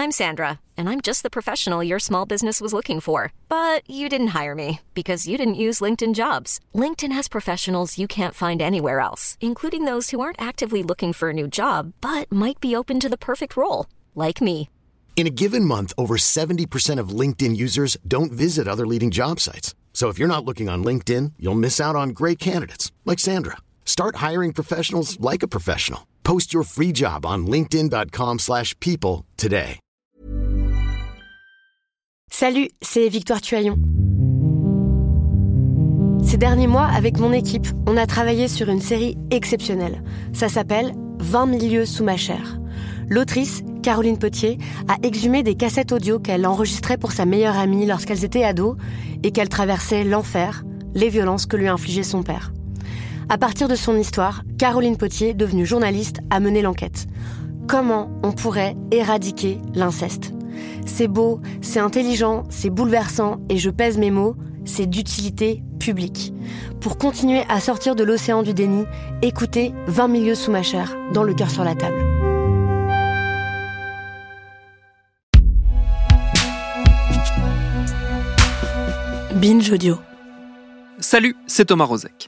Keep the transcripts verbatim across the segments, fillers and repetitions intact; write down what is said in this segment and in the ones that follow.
I'm Sandra, and I'm just the professional your small business was looking for. But you didn't hire me because you didn't use LinkedIn Jobs. LinkedIn has professionals you can't find anywhere else, including those who aren't actively looking for a new job, but might be open to the perfect role, like me. In a given month, over seventy percent of LinkedIn users don't visit other leading job sites. So if you're not looking on LinkedIn, you'll miss out on great candidates like Sandra. Start hiring professionals like a professional. Post your free job on linkedin.com slash people today. Salut, c'est Victoire Tuaillon. Ces derniers mois, avec mon équipe, on a travaillé sur une série exceptionnelle. Ça s'appelle « vingt mille lieues sous ma chair ». L'autrice, Caroline Potier, a exhumé des cassettes audio qu'elle enregistrait pour sa meilleure amie lorsqu'elles étaient ados et qu'elle traversait l'enfer, les violences que lui infligeait son père. À partir de son histoire, Caroline Potier, devenue journaliste, a mené l'enquête. Comment on pourrait éradiquer l'inceste ? C'est beau, c'est intelligent, c'est bouleversant et je pèse mes mots, c'est d'utilité publique. Pour continuer à sortir de l'océan du déni, écoutez vingt mille lieues sous ma chair, dans Le cœur sur la table. Binge Audio. Salut, c'est Thomas Rozek.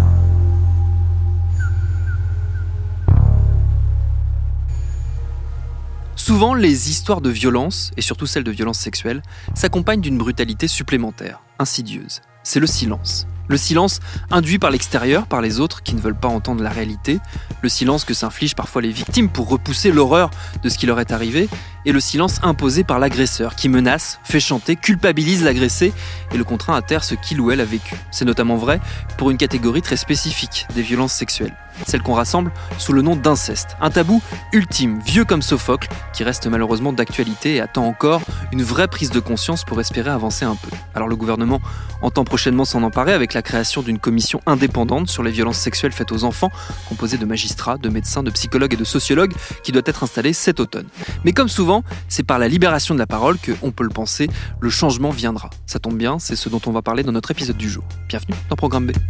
Souvent, les histoires de violence, et surtout celles de violence sexuelle, s'accompagnent d'une brutalité supplémentaire, insidieuse. C'est le silence. Le silence induit par l'extérieur, par les autres qui ne veulent pas entendre la réalité, le silence que s'infligent parfois les victimes pour repousser l'horreur de ce qui leur est arrivé, et le silence imposé par l'agresseur qui menace, fait chanter, culpabilise l'agressé et le contraint à taire ce qu'il ou elle a vécu. C'est notamment vrai pour une catégorie très spécifique des violences sexuelles, celle qu'on rassemble sous le nom d'inceste. Un tabou ultime, vieux comme Sophocle, qui reste malheureusement d'actualité et attend encore une vraie prise de conscience pour espérer avancer un peu. Alors le gouvernement entend prochainement s'en emparer avec la création d'une commission indépendante sur les violences sexuelles faites aux enfants, composée de magistrats, de médecins, de psychologues et de sociologues, qui doit être installée cet automne. Mais comme souvent, c'est par la libération de la parole que, on peut le penser, le changement viendra. Ça tombe bien, c'est ce dont on va parler dans notre épisode du jour. Bienvenue dans Programme B.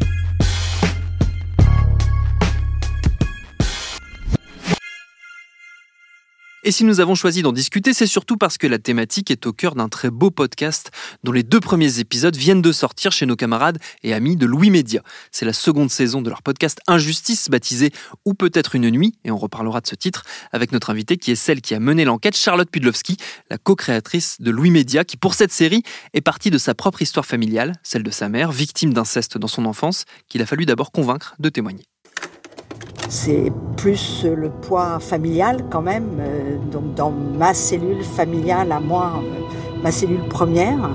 Et si nous avons choisi d'en discuter, c'est surtout parce que la thématique est au cœur d'un très beau podcast dont les deux premiers épisodes viennent de sortir chez nos camarades et amis de Louis Média. C'est la seconde saison de leur podcast Injustice, baptisé « Ou peut-être une nuit », et on reparlera de ce titre avec notre invitée qui est celle qui a mené l'enquête, Charlotte Pudlowski, la co-créatrice de Louis Média, qui pour cette série est partie de sa propre histoire familiale, celle de sa mère, victime d'inceste dans son enfance, qu'il a fallu d'abord convaincre de témoigner. C'est plus le poids familial quand même, euh, donc dans ma cellule familiale à moi, euh, ma cellule première,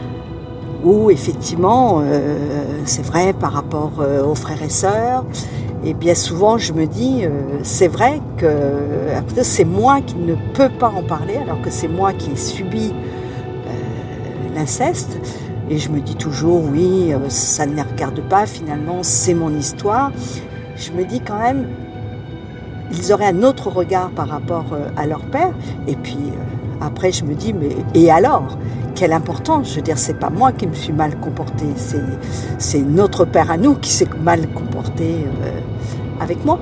où effectivement, euh, c'est vrai par rapport euh, aux frères et sœurs, et bien souvent je me dis, euh, c'est vrai que euh, c'est moi qui ne peux pas en parler, alors que c'est moi qui ai subi euh, l'inceste, et je me dis toujours, oui, euh, ça ne les regarde pas, finalement c'est mon histoire. Je me dis quand même, ils auraient un autre regard par rapport à leur père. Et puis euh, après, je me dis, mais et alors ? Quelle importance ? Je veux dire, c'est pas moi qui me suis mal comportée, c'est, c'est notre père à nous qui s'est mal comporté euh, avec moi.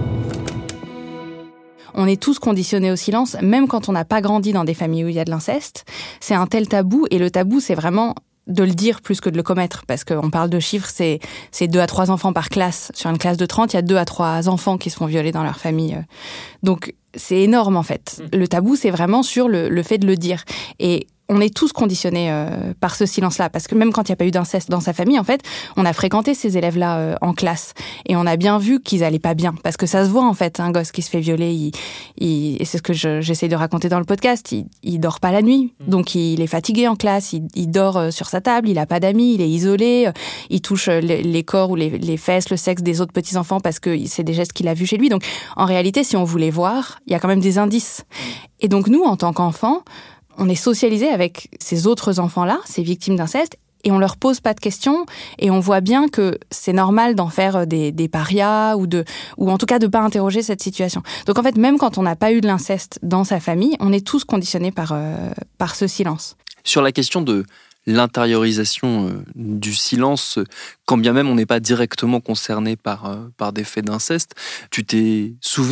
On est tous conditionnés au silence, même quand on n'a pas grandi dans des familles où il y a de l'inceste. C'est un tel tabou, et le tabou, c'est vraiment de le dire plus que de le commettre, parce qu'on parle de chiffres, c'est, c'est deux à trois enfants par classe. Sur une classe de trente, il y a deux à trois enfants qui se font violer dans leur famille. Donc, c'est énorme, en fait. Le tabou, c'est vraiment sur le, le fait de le dire. Et on est tous conditionnés euh, par ce silence-là, parce que même quand il n'y a pas eu d'inceste dans sa famille, en fait, on a fréquenté ces élèves-là euh, en classe, et on a bien vu qu'ils allaient pas bien, parce que ça se voit, en fait, un gosse qui se fait violer, il, il, et c'est ce que je, j'essaie de raconter dans le podcast, il, il dort pas la nuit, donc il est fatigué en classe, il, il dort euh, sur sa table, il a pas d'amis, il est isolé, euh, il touche euh, les, les corps ou les, les fesses, le sexe des autres petits-enfants, parce que c'est des gestes qu'il a vus chez lui. Donc, en réalité, si on voulait voir, il y a quand même des indices. Et donc, nous, en tant qu'enfants, on est socialisé avec ces autres enfants-là, ces victimes d'inceste, et on leur pose pas de questions, et on voit bien que c'est normal d'en faire des, des parias, ou, de, ou en tout cas de pas interroger cette situation. Donc en fait, même quand on n'a pas eu de l'inceste dans sa famille, on est tous conditionnés par, euh, par ce silence. Sur la question de l'intériorisation euh, du silence, quand bien même on n'est pas directement concerné par, euh, par des faits d'inceste, tu t'es souvenu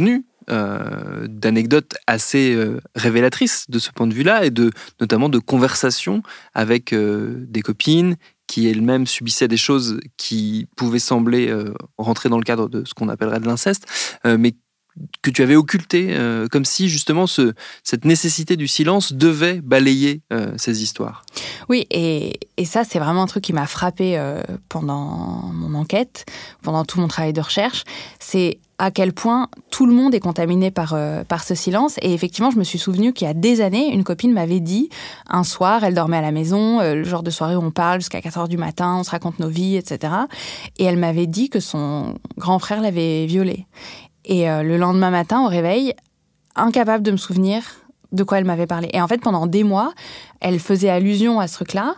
euh, d'anecdotes assez euh, révélatrices de ce point de vue-là, et de, notamment de conversations avec euh, des copines qui elles-mêmes subissaient des choses qui pouvaient sembler euh, rentrer dans le cadre de ce qu'on appellerait de l'inceste, euh, mais que tu avais occulté, euh, comme si justement ce, cette nécessité du silence devait balayer euh, ces histoires. Oui, et, et ça, c'est vraiment un truc qui m'a frappée euh, pendant mon enquête, pendant tout mon travail de recherche. C'est à quel point tout le monde est contaminé par, euh, par ce silence. Et effectivement, je me suis souvenue qu'il y a des années, une copine m'avait dit, un soir, elle dormait à la maison, euh, le genre de soirée où on parle jusqu'à quatre heures du matin, on se raconte nos vies, et cetera. Et elle m'avait dit que son grand frère l'avait violée. Et euh, le lendemain matin, au réveil, incapable de me souvenir de quoi elle m'avait parlé. Et en fait, pendant des mois, elle faisait allusion à ce truc-là.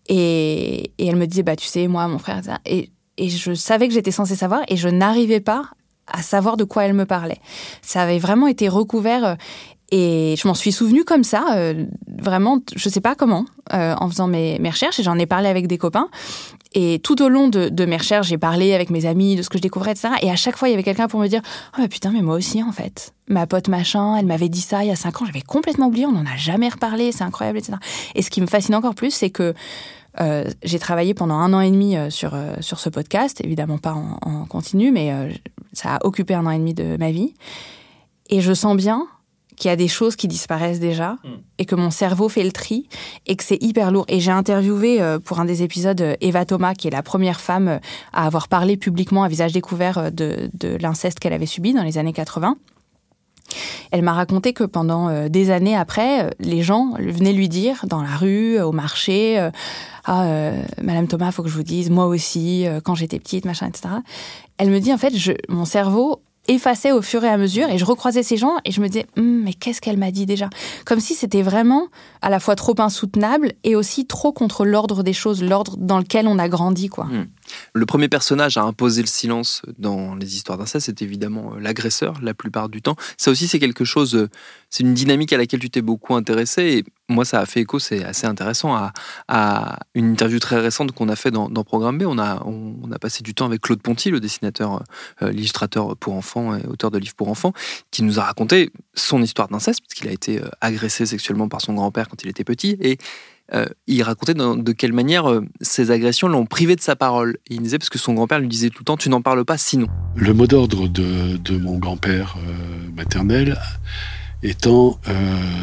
Et, et elle me disait, bah, tu sais, moi, mon frère, et ça. Et, et je savais que j'étais censée savoir, et je n'arrivais pas à savoir de quoi elle me parlait. Ça avait vraiment été recouvert. Et je m'en suis souvenue comme ça, euh, vraiment, je sais pas comment, euh, en faisant mes, mes recherches. Et j'en ai parlé avec des copains. Et tout au long de, de mes recherches, j'ai parlé avec mes amis de ce que je découvrais, et cetera. Et à chaque fois, il y avait quelqu'un pour me dire « Oh, bah putain, mais moi aussi, en fait. Ma pote machin, elle m'avait dit ça il y a cinq ans, j'avais complètement oublié, on n'en a jamais reparlé, c'est incroyable, et cetera » Et ce qui me fascine encore plus, c'est que euh, j'ai travaillé pendant un an et demi sur, euh, sur ce podcast, évidemment pas en, en continu, mais euh, ça a occupé un an et demi de ma vie. Et je sens bien qu'il y a des choses qui disparaissent déjà, mmh. et que mon cerveau fait le tri, et que c'est hyper lourd. Et j'ai interviewé euh, pour un des épisodes euh, Eva Thomas, qui est la première femme euh, à avoir parlé publiquement à visage découvert euh, de, de l'inceste qu'elle avait subi dans les années quatre-vingts. Elle m'a raconté que pendant euh, des années après, euh, les gens venaient lui dire, dans la rue, euh, au marché, euh, « Ah, euh, Madame Thomas, faut que je vous dise, moi aussi, euh, quand j'étais petite, machin, et cetera » Elle me dit, en fait, je, mon cerveau effaçait au fur et à mesure, et je recroisais ces gens et je me disais hm, mais qu'est-ce qu'elle m'a dit déjà, comme si c'était vraiment à la fois trop insoutenable et aussi trop contre l'ordre des choses, l'ordre dans lequel on a grandi, quoi. Mmh. Le premier personnage à imposer le silence dans les histoires d'inceste, c'est évidemment l'agresseur la plupart du temps. Ça aussi, c'est quelque chose, c'est une dynamique à laquelle tu t'es beaucoup intéressé, et moi ça a fait écho, c'est assez intéressant, à, à une interview très récente qu'on a fait dans, dans Programme B. On a, on, on a passé du temps avec Claude Ponty, le dessinateur, euh, l'illustrateur pour enfants et auteur de livres pour enfants, qui nous a raconté son histoire d'inceste, parce qu'il a été agressé sexuellement par son grand-père quand il était petit, et Euh, il racontait de, de quelle manière euh, ces agressions l'ont privé de sa parole. Et il disait, parce que son grand-père lui disait tout le temps, tu n'en parles pas sinon. Le mot d'ordre de, de mon grand-père euh, maternel étant euh,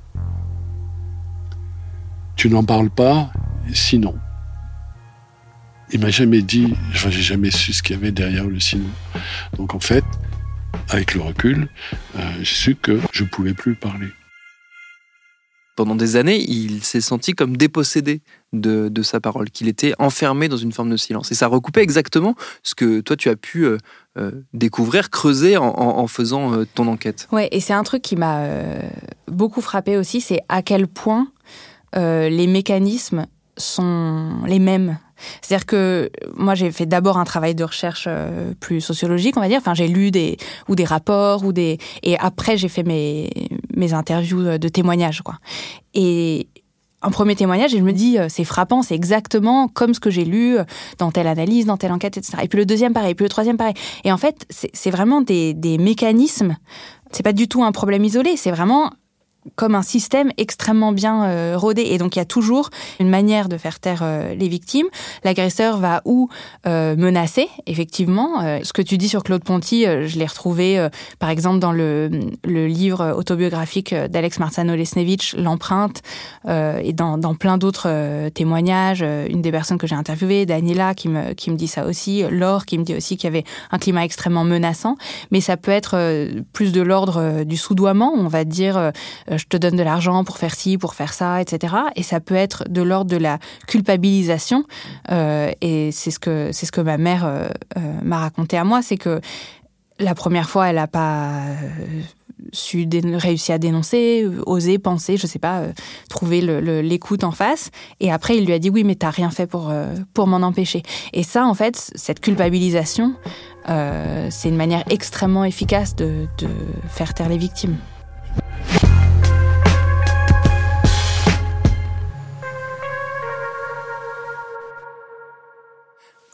tu n'en parles pas sinon. Il m'a jamais dit, enfin j'ai jamais su ce qu'il y avait derrière le sinon. Donc en fait, avec le recul, euh, j'ai su que je pouvais plus parler. Pendant des années, il s'est senti comme dépossédé de, de sa parole, qu'il était enfermé dans une forme de silence. Et ça recoupait exactement ce que toi, tu as pu euh, euh, découvrir, creuser en, en, en faisant euh, ton enquête. Ouais, et c'est un truc qui m'a euh, beaucoup frappé aussi, c'est à quel point euh, les mécanismes sont les mêmes. C'est-à-dire que moi, j'ai fait d'abord un travail de recherche euh, plus sociologique, on va dire. Enfin, j'ai lu des ou des rapports ou des et après j'ai fait mes mes interviews de témoignages, quoi. Et un premier témoignage, et je me dis c'est frappant, c'est exactement comme ce que j'ai lu dans telle analyse, dans telle enquête, et cetera. Et puis le deuxième pareil, puis le troisième pareil. Et en fait, c'est c'est vraiment des des mécanismes. C'est pas du tout un problème isolé, c'est vraiment comme un système extrêmement bien euh, rodé. Et donc, il y a toujours une manière de faire taire euh, les victimes. L'agresseur va ou euh, menacer, effectivement. Euh, ce que tu dis sur Claude Ponty, euh, je l'ai retrouvé, euh, par exemple, dans le, le livre autobiographique d'Alex Marzano-Lesnevich, L'empreinte, euh, et dans, dans plein d'autres euh, témoignages. Euh, une des personnes que j'ai interviewées, Daniela, qui me, qui me dit ça aussi. Laure, qui me dit aussi qu'il y avait un climat extrêmement menaçant. Mais ça peut être euh, plus de l'ordre euh, du soudoiement. On va dire... Euh, je te donne de l'argent pour faire ci, pour faire ça, et cetera. Et ça peut être de l'ordre de la culpabilisation. Euh, et c'est ce que c'est ce que ma mère euh, euh, m'a raconté à moi, c'est que la première fois, elle n'a pas euh, su dé- réussir à dénoncer, euh, oser penser, je sais pas, euh, trouver le, le, l'écoute en face. Et après, il lui a dit oui, mais t'as rien fait pour euh, pour m'en empêcher. Et ça, en fait, cette culpabilisation, euh, c'est une manière extrêmement efficace de, de faire taire les victimes.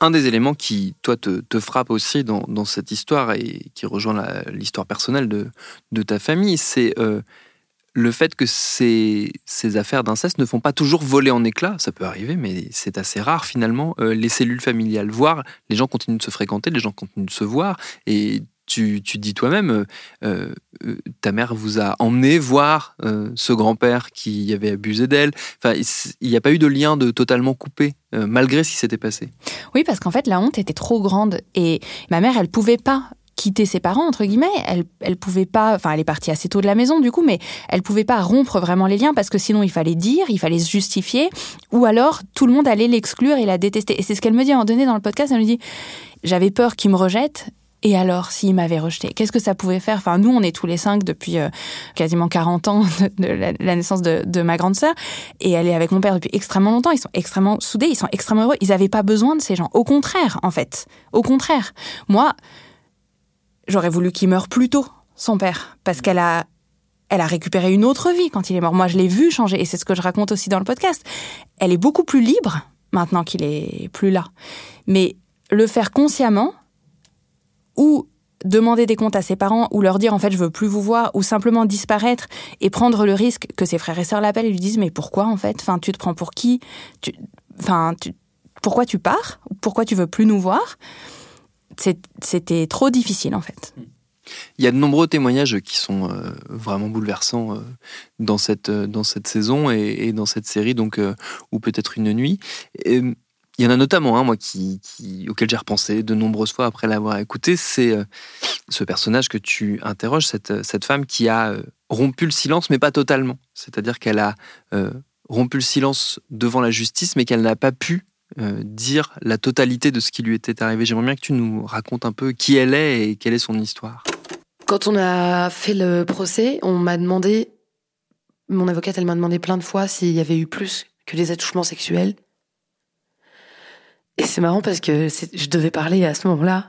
Un des éléments qui, toi, te, te frappe aussi dans, dans cette histoire et qui rejoint la, l'histoire personnelle de, de ta famille, c'est euh, le fait que ces, ces affaires d'inceste ne font pas toujours voler en éclats. Ça peut arriver, mais c'est assez rare finalement. Euh, les cellules familiales, voire les gens continuent de se fréquenter, les gens continuent de se voir. Et tu, tu dis toi-même, euh, euh, ta mère vous a emmené voir euh, ce grand-père qui avait abusé d'elle. Enfin, il n'y a pas eu de lien de totalement coupé, euh, malgré ce qui s'était passé. Oui, parce qu'en fait, la honte était trop grande. Et ma mère, elle pouvait pas quitter ses parents, entre guillemets. Elle, elle pouvait pas... Enfin, elle est partie assez tôt de la maison, du coup, mais elle pouvait pas rompre vraiment les liens, parce que sinon, il fallait dire, il fallait se justifier, ou alors, tout le monde allait l'exclure et la détester. Et c'est ce qu'elle me dit à un moment donné dans le podcast. Elle me dit, j'avais peur qu'il me rejette. Et alors, s'il m'avait rejeté, qu'est-ce que ça pouvait faire ? Enfin, nous, on est tous les cinq depuis euh, quasiment quarante ans de, de la, la naissance de, de ma grande sœur. Et elle est avec mon père depuis extrêmement longtemps. Ils sont extrêmement soudés, ils sont extrêmement heureux. Ils n'avaient pas besoin de ces gens. Au contraire, en fait. Au contraire. Moi, j'aurais voulu qu'il meure plus tôt, son père. Parce qu'elle a, elle a récupéré une autre vie quand il est mort. Moi, je l'ai vu changer. Et c'est ce que je raconte aussi dans le podcast. Elle est beaucoup plus libre maintenant qu'il est plus là. Mais le faire consciemment, ou demander des comptes à ses parents, ou leur dire en fait je veux plus vous voir, ou simplement disparaître et prendre le risque que ses frères et sœurs l'appellent et lui disent mais pourquoi en fait, enfin tu te prends pour qui, tu... enfin tu... pourquoi tu pars, pourquoi tu veux plus nous voir, C'est... c'était trop difficile en fait. Il y a de nombreux témoignages qui sont euh, vraiment bouleversants euh, dans cette euh, dans cette saison et, et dans cette série, donc euh, ou peut-être une nuit. Et, il y en a notamment un, moi, qui, qui, auquel j'ai repensé de nombreuses fois après l'avoir écouté, c'est euh, ce personnage que tu interroges, cette, cette femme qui a euh, rompu le silence, mais pas totalement. C'est-à-dire qu'elle a euh, rompu le silence devant la justice, mais qu'elle n'a pas pu euh, dire la totalité de ce qui lui était arrivé. J'aimerais bien que tu nous racontes un peu qui elle est et quelle est son histoire. Quand on a fait le procès, on m'a demandé, mon avocate, elle m'a demandé plein de fois s'il y avait eu plus que des attouchements sexuels. Et c'est marrant parce que c'est, je devais parler à ce moment-là.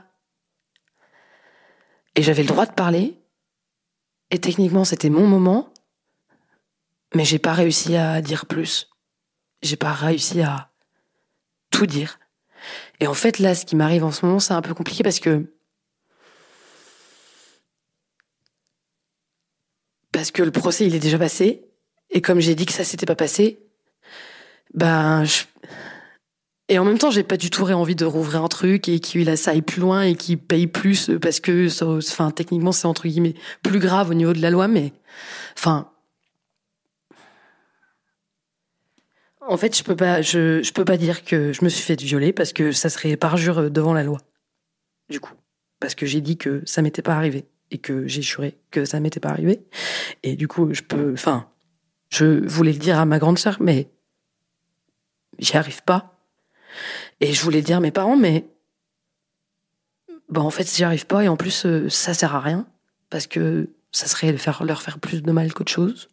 Et j'avais le droit de parler. Et techniquement, c'était mon moment. Mais j'ai pas réussi à dire plus. J'ai pas réussi à tout dire. Et en fait, là, ce qui m'arrive en ce moment, c'est un peu compliqué parce que... Parce que le procès, il est déjà passé. Et comme j'ai dit que ça s'était pas passé, ben... Je... Et en même temps, j'ai pas du tout envie de rouvrir un truc et qu'il ça aille plus loin et qu'il paye plus parce que, ça, enfin, techniquement, c'est entre guillemets plus grave au niveau de la loi, mais, enfin, en fait, je peux pas, je, je peux pas dire que je me suis fait violer parce que ça serait parjure devant la loi. Du coup, parce que j'ai dit que ça m'était pas arrivé et que j'ai juré que ça m'était pas arrivé. Et du coup, je peux, enfin, je voulais le dire à ma grande sœur, mais j'y arrive pas. Et je voulais dire à mes parents, mais bon, en fait, j'y arrive pas et en plus, euh, ça sert à rien parce que ça serait leur faire, leur faire plus de mal qu'autre chose.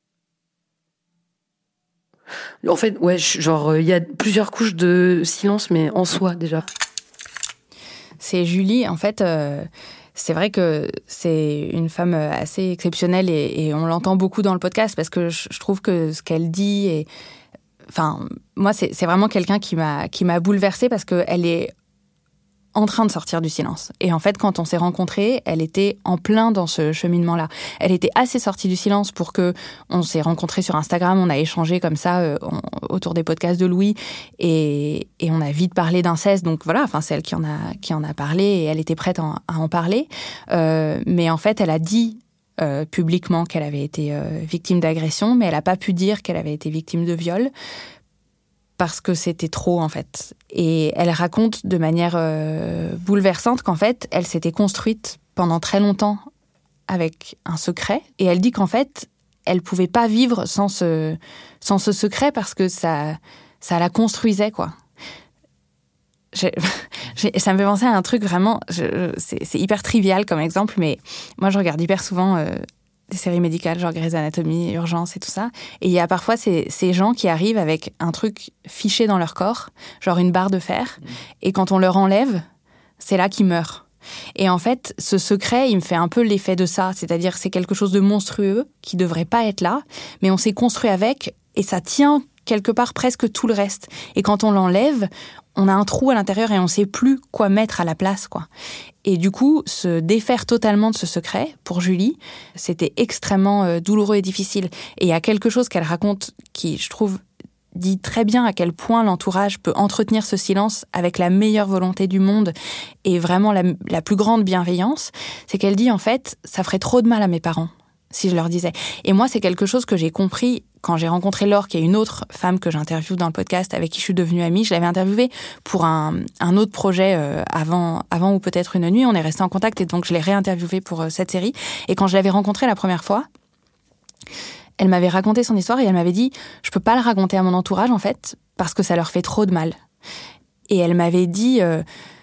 En fait, ouais, genre, il y a plusieurs couches de silence, mais en soi déjà. C'est Julie, en fait. Euh... C'est vrai que c'est une femme assez exceptionnelle et, et on l'entend beaucoup dans le podcast parce que je, je trouve que ce qu'elle dit est... Enfin, moi, c'est, c'est vraiment quelqu'un qui m'a, qui m'a bouleversée parce qu'elle est en train de sortir du silence. Et en fait, quand on s'est rencontrés, elle était en plein dans ce cheminement-là. Elle était assez sortie du silence pour que on s'est rencontrés sur Instagram, on a échangé comme ça euh, on, autour des podcasts de Louis et, et on a vite parlé d'inceste. Donc voilà, enfin, c'est elle qui en a, qui en a parlé et elle était prête à, à en parler. Euh, mais en fait, elle a dit Euh, publiquement qu'elle avait été euh, victime d'agression, mais elle n'a pas pu dire qu'elle avait été victime de viol parce que c'était trop, en fait. Et elle raconte de manière euh, bouleversante qu'en fait, elle s'était construite pendant très longtemps avec un secret. Et elle dit qu'en fait, elle ne pouvait pas vivre sans ce, sans ce secret parce que ça, ça la construisait, quoi. Je, je, ça me fait penser à un truc vraiment... Je, c'est, c'est hyper trivial comme exemple, mais moi, je regarde hyper souvent euh, des séries médicales, genre Grey's Anatomy, Urgence et tout ça. Et il y a parfois ces, ces gens qui arrivent avec un truc fiché dans leur corps, genre une barre de fer, et quand on leur enlève, c'est là qu'ils meurent. Et en fait, ce secret, il me fait un peu l'effet de ça. C'est-à-dire c'est quelque chose de monstrueux qui devrait pas être là, mais on s'est construit avec, et ça tient quelque part presque tout le reste. Et quand on l'enlève, on a un trou à l'intérieur et on ne sait plus quoi mettre à la place, quoi. Et du coup, se défaire totalement de ce secret, pour Julie, c'était extrêmement euh, douloureux et difficile. Et il y a quelque chose qu'elle raconte qui, je trouve, dit très bien à quel point l'entourage peut entretenir ce silence avec la meilleure volonté du monde et vraiment la, la plus grande bienveillance. C'est qu'elle dit, en fait, ça ferait trop de mal à mes parents si je leur disais. Et moi, c'est quelque chose que j'ai compris quand j'ai rencontré Laure, qui est une autre femme que j'interviewe dans le podcast, avec qui je suis devenue amie. Je l'avais interviewée pour un, un autre projet euh, avant, avant ou peut-être une nuit. On est resté en contact et donc je l'ai réinterviewée pour euh, cette série. Et quand je l'avais rencontrée la première fois, elle m'avait raconté son histoire et elle m'avait dit « Je peux pas le raconter à mon entourage, en fait, parce que ça leur fait trop de mal. » Et elle m'avait dit... Euh,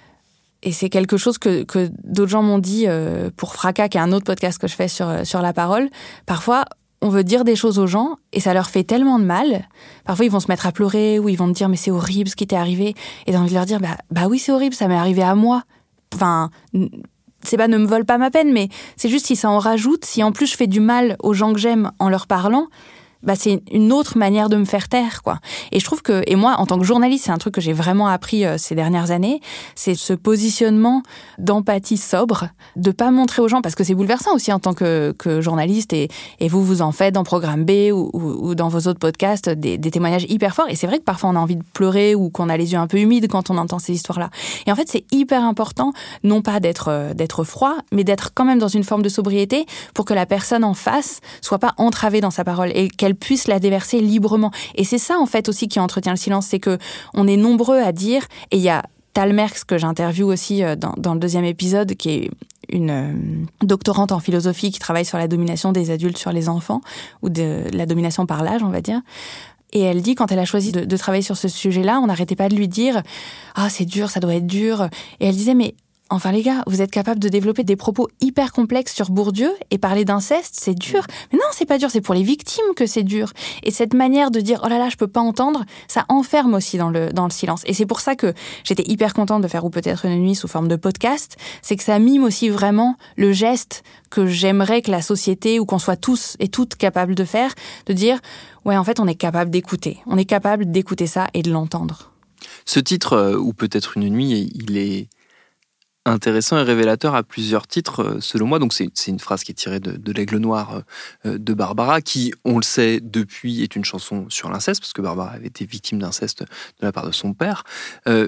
Et c'est quelque chose que, que d'autres gens m'ont dit euh, pour Fracas, qui est un autre podcast que je fais sur, sur la parole. Parfois, on veut dire des choses aux gens et ça leur fait tellement de mal. Parfois, ils vont se mettre à pleurer ou ils vont te dire « mais c'est horrible ce qui t'est arrivé ». Et t'as envie de leur dire bah, « bah oui, c'est horrible, ça m'est arrivé à moi ». Enfin, c'est pas « ne me vole pas ma peine », mais c'est juste si ça en rajoute, si en plus je fais du mal aux gens que j'aime en leur parlant... bah c'est une autre manière de me faire taire, quoi. Et je trouve que, et moi, en tant que journaliste, c'est un truc que j'ai vraiment appris euh, ces dernières années, c'est ce positionnement d'empathie sobre, de pas montrer aux gens, parce que c'est bouleversant aussi en tant que, que journaliste, et, et vous, vous en faites dans Programme B ou, ou, ou dans vos autres podcasts, des, des témoignages hyper forts, et c'est vrai que parfois on a envie de pleurer ou qu'on a les yeux un peu humides quand on entend ces histoires-là. Et en fait, c'est hyper important, non pas d'être, euh, d'être froid, mais d'être quand même dans une forme de sobriété pour que la personne en face soit pas entravée dans sa parole, et qu'elle puisse la déverser librement. Et c'est ça, en fait, aussi qui entretient le silence, c'est que on est nombreux à dire, et il y a Tal Merks, que j'interviewe aussi dans, dans le deuxième épisode, qui est une euh, doctorante en philosophie qui travaille sur la domination des adultes sur les enfants, ou de la domination par l'âge, on va dire. Et elle dit, quand elle a choisi de, de travailler sur ce sujet-là, on n'arrêtait pas de lui dire « Ah, c'est dur, ça doit être dur ». Et elle disait « Mais enfin les gars, vous êtes capables de développer des propos hyper complexes sur Bourdieu et parler d'inceste, c'est dur. Mais non, c'est pas dur, c'est pour les victimes que c'est dur. » Et cette manière de dire « Oh là là, je peux pas entendre », ça enferme aussi dans le, dans le silence. Et c'est pour ça que j'étais hyper contente de faire Ou peut-être une nuit sous forme de podcast, c'est que ça mime aussi vraiment le geste que j'aimerais que la société, ou qu'on soit tous et toutes capables de faire, de dire « Ouais, en fait, on est capable d'écouter. On est capable d'écouter ça et de l'entendre. » Ce titre, euh, Ou peut-être une nuit, il est intéressant et révélateur à plusieurs titres, selon moi. Donc c'est, c'est une phrase qui est tirée de, de l'Aigle Noir euh, de Barbara, qui, on le sait depuis, est une chanson sur l'inceste, parce que Barbara avait été victime d'inceste de la part de son père. Euh,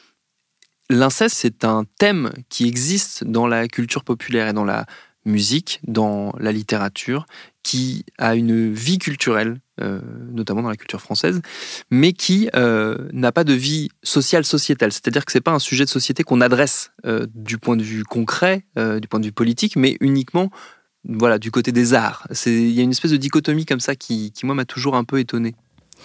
l'inceste, c'est un thème qui existe dans la culture populaire et dans la musique, dans la littérature, qui a une vie culturelle, euh, notamment dans la culture française, mais qui euh, n'a pas de vie sociale, sociétale. C'est-à-dire que c'est pas un sujet de société qu'on adresse euh, du point de vue concret, euh, du point de vue politique, mais uniquement voilà, du côté des arts. C'est, il y a une espèce de dichotomie comme ça qui, qui moi, m'a toujours un peu étonné.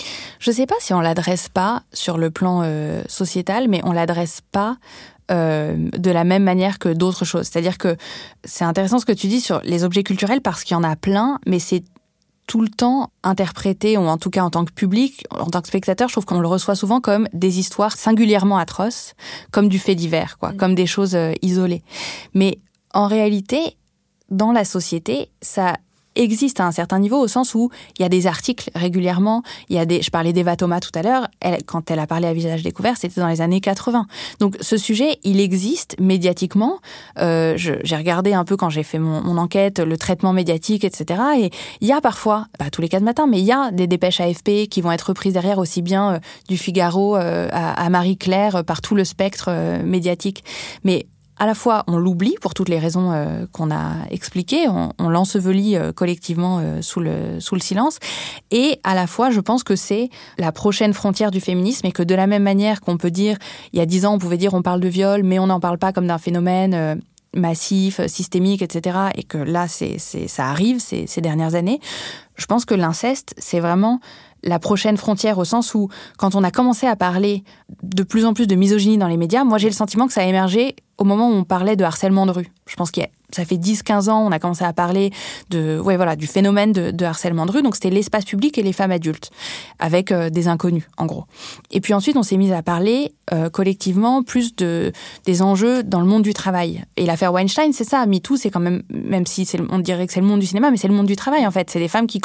Je sais pas si on l'adresse pas sur le plan euh, sociétal, mais on l'adresse pas Euh, de la même manière que d'autres choses. C'est-à-dire que c'est intéressant ce que tu dis sur les objets culturels, parce qu'il y en a plein, mais c'est tout le temps interprété, ou en tout cas en tant que public, en tant que spectateur, je trouve qu'on le reçoit souvent comme des histoires singulièrement atroces, comme du fait divers, quoi, mmh. comme des choses euh, isolées. Mais en réalité, dans la société, ça existe à un certain niveau, au sens où il y a des articles régulièrement, il y a des, je parlais d'Eva Thomas tout à l'heure, elle, quand elle a parlé à Visage découvert, c'était dans les années quatre-vingts. Donc ce sujet, il existe médiatiquement. Euh, je, j'ai regardé un peu quand j'ai fait mon, mon enquête, le traitement médiatique, et cetera. Et il y a parfois, pas tous les quatre matins, mais il y a des dépêches A F P qui vont être reprises derrière, aussi bien euh, du Figaro euh, à, à Marie-Claire, euh, par tout le spectre euh, médiatique. Mais à la fois, on l'oublie pour toutes les raisons euh, qu'on a expliquées, on, on l'ensevelit euh, collectivement euh, sous le, sous le silence, et à la fois, je pense que c'est la prochaine frontière du féminisme, et que de la même manière qu'on peut dire, il y a dix ans, on pouvait dire on parle de viol, mais on n'en parle pas comme d'un phénomène euh, massif, systémique, et cetera, et que là, c'est, c'est, ça arrive ces, ces dernières années. Je pense que l'inceste, c'est vraiment la prochaine frontière, au sens où, quand on a commencé à parler de plus en plus de misogynie dans les médias, moi j'ai le sentiment que ça a émergé au moment où on parlait de harcèlement de rue. Je pense qu'il y a, ça fait dix quinze ans, on a commencé à parler de, ouais, voilà, du phénomène de, de harcèlement de rue. Donc c'était l'espace public et les femmes adultes, avec euh, des inconnus, en gros. Et puis ensuite, on s'est mis à parler euh, collectivement plus de, des enjeux dans le monde du travail. Et l'affaire Weinstein, c'est ça. MeToo, c'est quand même, même si c'est, on dirait que c'est le monde du cinéma, mais c'est le monde du travail, en fait. C'est des femmes qui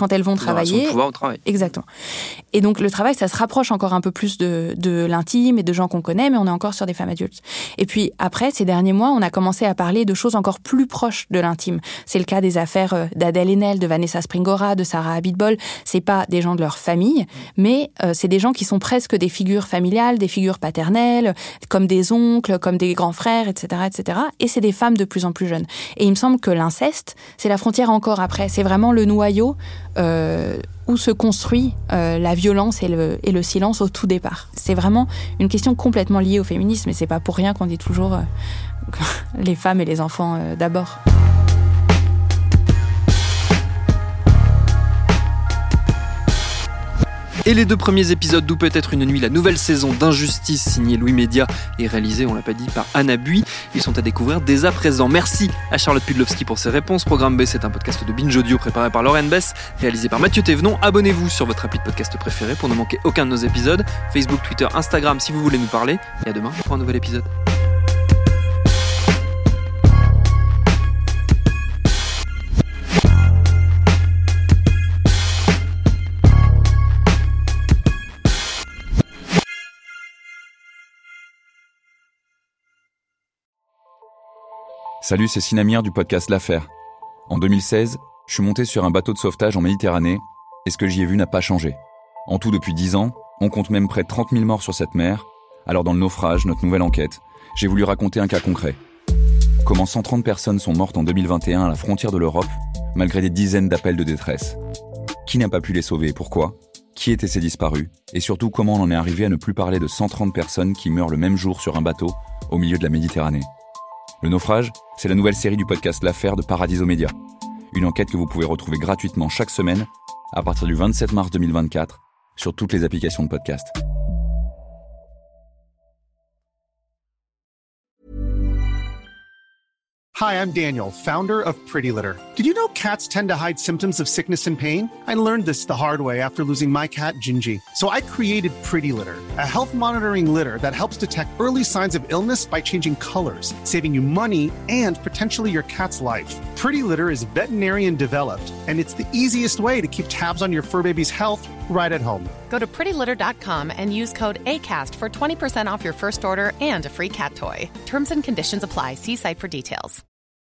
quand elles vont travailler. De pouvoir au travail. Exactement. Et donc le travail, ça se rapproche encore un peu plus de, de l'intime et de gens qu'on connaît, mais on est encore sur des femmes adultes. Et puis après, ces derniers mois, on a commencé à parler de choses encore plus proches de l'intime. C'est le cas des affaires d'Adèle Haenel, de Vanessa Springora, de Sarah Abitbol. C'est pas des gens de leur famille, mais euh, c'est des gens qui sont presque des figures familiales, des figures paternelles, comme des oncles, comme des grands frères, et cetera, et cetera. Et c'est des femmes de plus en plus jeunes. Et il me semble que l'inceste, c'est la frontière encore après. C'est vraiment le noyau euh, où se construit euh, la violence et le, et le silence au tout départ. C'est vraiment une question complètement liée au féminisme, et c'est pas pour rien qu'on dit toujours euh, les femmes et les enfants euh, d'abord. Et les deux premiers épisodes d'Où peut être une nuit, la nouvelle saison d'Injustice, signée Louis Média et réalisée, on l'a pas dit, par Anna Bui. Ils sont à découvrir dès à présent. Merci à Charlotte Pudlowski pour ses réponses. Programme B, c'est un podcast de Binge Audio préparé par Laurent Bess, réalisé par Mathieu Thévenon. Abonnez-vous sur votre appli de podcast préféré pour ne manquer aucun de nos épisodes. Facebook, Twitter, Instagram si vous voulez nous parler. Et à demain pour un nouvel épisode. Salut, c'est Sinamir du podcast L'Affaire. En deux mille seize, je suis monté sur un bateau de sauvetage en Méditerranée et ce que j'y ai vu n'a pas changé. En tout, depuis dix ans, on compte même près de trente mille morts sur cette mer. Alors dans le naufrage, notre nouvelle enquête, j'ai voulu raconter un cas concret. Comment cent trente personnes sont mortes en deux mille vingt et un à la frontière de l'Europe, malgré des dizaines d'appels de détresse. Qui n'a pas pu les sauver et pourquoi ? Qui étaient ces disparus ? Et surtout, comment on en est arrivé à ne plus parler de cent trente personnes qui meurent le même jour sur un bateau au milieu de la Méditerranée ? Le naufrage, c'est la nouvelle série du podcast L'Affaire de Paradiso Media. Une enquête que vous pouvez retrouver gratuitement chaque semaine à partir du vingt-sept mars deux mille vingt-quatre sur toutes les applications de podcast. Hi, I'm Daniel, founder of Pretty Litter. Did you know cats tend to hide symptoms of sickness and pain? I learned this the hard way after losing my cat, Gingy. So I created Pretty Litter, a health monitoring litter that helps detect early signs of illness by changing colors, saving you money and potentially your cat's life. Pretty Litter is veterinarian developed, and it's the easiest way to keep tabs on your fur baby's health right at home. Go to pretty litter dot com and use code ACAST for twenty percent off your first order and a free cat toy. Terms and conditions apply. See site for details.